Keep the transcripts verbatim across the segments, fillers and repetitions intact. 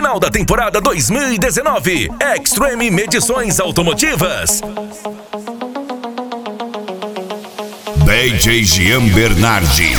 Final da temporada dois mil e dezenove. Extreme Medições Automotivas. D J Gian Bernardi.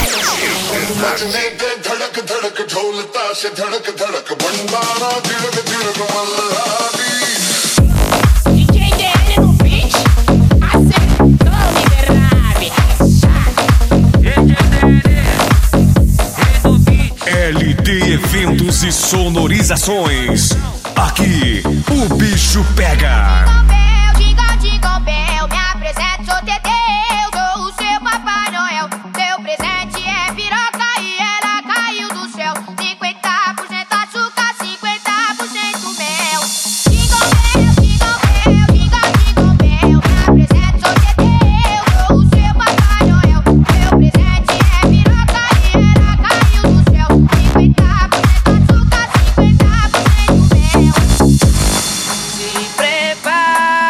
L D Eventos e Sonorizações. Aqui o bicho pega. Jingle, jingle bell, me apresento, sou Teteu, sou o seu Papai Noel. Seu presente é piroca e ela caiu do céu. cinquenta por cento açúcar, cinquenta por cento mel. Jingle bell, jingle bell, jingle, jingle bell, me apresento, sou Teteu, sou o seu Papai Noel. Seu presente é piroca e ela caiu do céu. cinquenta por cento açúcar, cinquenta por cento mel. Se prepara,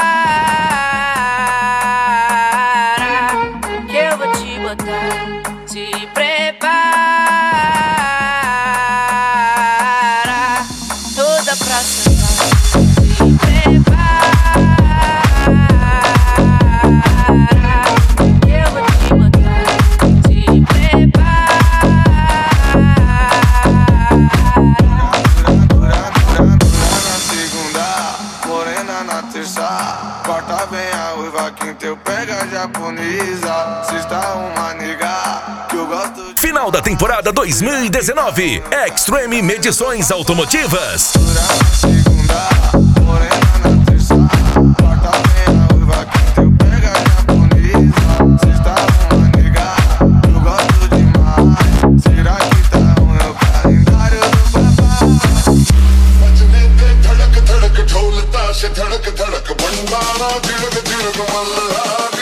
se prepara, toda pra sentar. Se prepara, que eu vou te botar. Se prepara. Na segunda, morena na terça, quarta vem a ruiva, quinta eu pego a japonesa, sexta uma nega que eu gosto de... Final da temporada dois mil e dezenove. Extreme Medições Automotivas. Na segunda, morena na terça, quarta vem a ruiva, quinta eu pego a japonesa, sexta uma nega que eu gosto demais. Será que tá ruim o calendário do papai? धड़क धड़क ढोलता से धड़क धड़क भंडारा तिलक तिलक मल्हार